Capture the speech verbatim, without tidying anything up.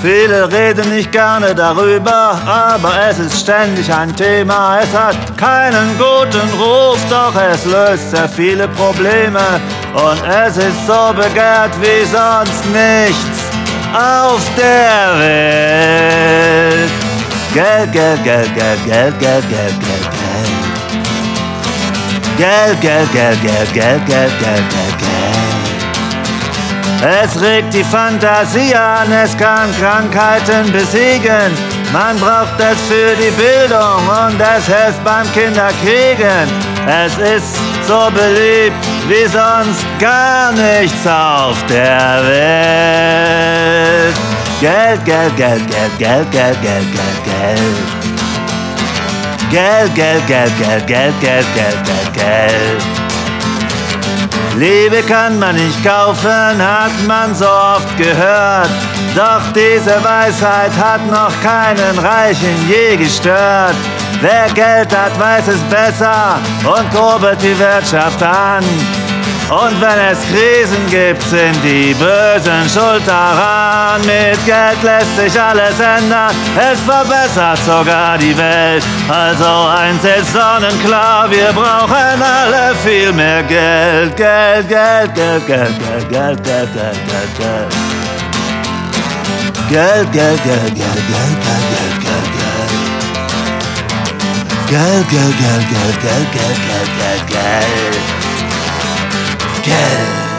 Viele reden nicht gerne darüber, aber es ist ständig ein Thema. Es hat keinen guten Ruf, doch es löst sehr viele Probleme. Und es ist so begehrt wie sonst nichts auf der Welt. Geld, Geld, Geld, Geld, Geld, Geld, Geld, Geld, Geld. Geld, Geld, Geld, Geld, Geld, Geld, Geld, Geld, Geld. Es regt die Fantasie an, es kann Krankheiten besiegen. Man braucht es für die Bildung und es hilft beim Kinderkriegen. Es ist so beliebt wie sonst gar nichts auf der Welt. Geld, Geld, Geld, Geld, Geld, Geld, Geld, Geld, Geld. Geld, Geld, Geld, Geld, Geld, Geld, Geld, Geld, Geld. Liebe kann man nicht kaufen, hat man so oft gehört. Doch diese Weisheit hat noch keinen Reichen je gestört. Wer Geld hat, weiß es besser und kurbelt die Wirtschaft an. Und wenn es Krisen gibt, sind die Bösen schuld daran. Mit Geld lässt sich alles ändern, es verbessert sogar die Welt. Also eins ist sonnenklar, wir brauchen alle viel mehr Geld. Geld, Geld, Geld, Geld, Geld, Geld, Geld, Geld, Geld, Geld. Geld, Geld, Geld, Geld, Geld, Geld, Geld, Geld. Geld, Geld, Geld, Geld, Geld, Geld, Geld, Geld, Geld. Geld.